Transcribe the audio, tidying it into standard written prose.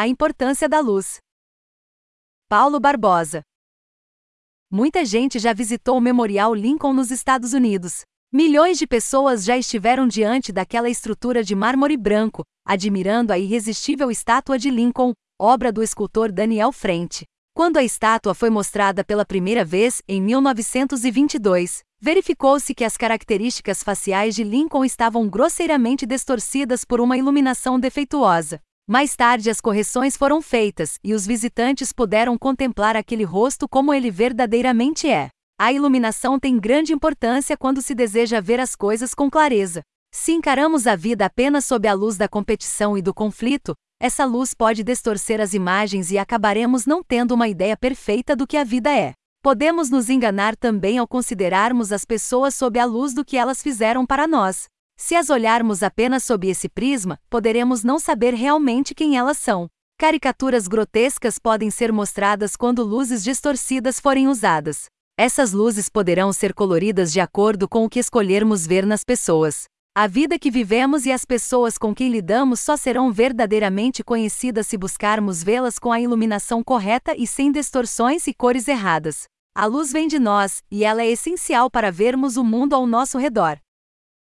A importância da luz. Paulo Barbosa. Muita gente já visitou o Memorial Lincoln nos Estados Unidos. Milhões de pessoas já estiveram diante daquela estrutura de mármore branco, admirando a irresistível estátua de Lincoln, obra do escultor Daniel Frente. Quando a estátua foi mostrada pela primeira vez, em 1922, verificou-se que as características faciais de Lincoln estavam grosseiramente distorcidas por uma iluminação defeituosa. Mais tarde as correções foram feitas, e os visitantes puderam contemplar aquele rosto como ele verdadeiramente é. A iluminação tem grande importância quando se deseja ver as coisas com clareza. Se encaramos a vida apenas sob a luz da competição e do conflito, essa luz pode distorcer as imagens e acabaremos não tendo uma ideia perfeita do que a vida é. Podemos nos enganar também ao considerarmos as pessoas sob a luz do que elas fizeram para nós. Se as olharmos apenas sob esse prisma, poderemos não saber realmente quem elas são. Caricaturas grotescas podem ser mostradas quando luzes distorcidas forem usadas. Essas luzes poderão ser coloridas de acordo com o que escolhermos ver nas pessoas. A vida que vivemos e as pessoas com quem lidamos só serão verdadeiramente conhecidas se buscarmos vê-las com a iluminação correta e sem distorções e cores erradas. A luz vem de nós, e ela é essencial para vermos o mundo ao nosso redor.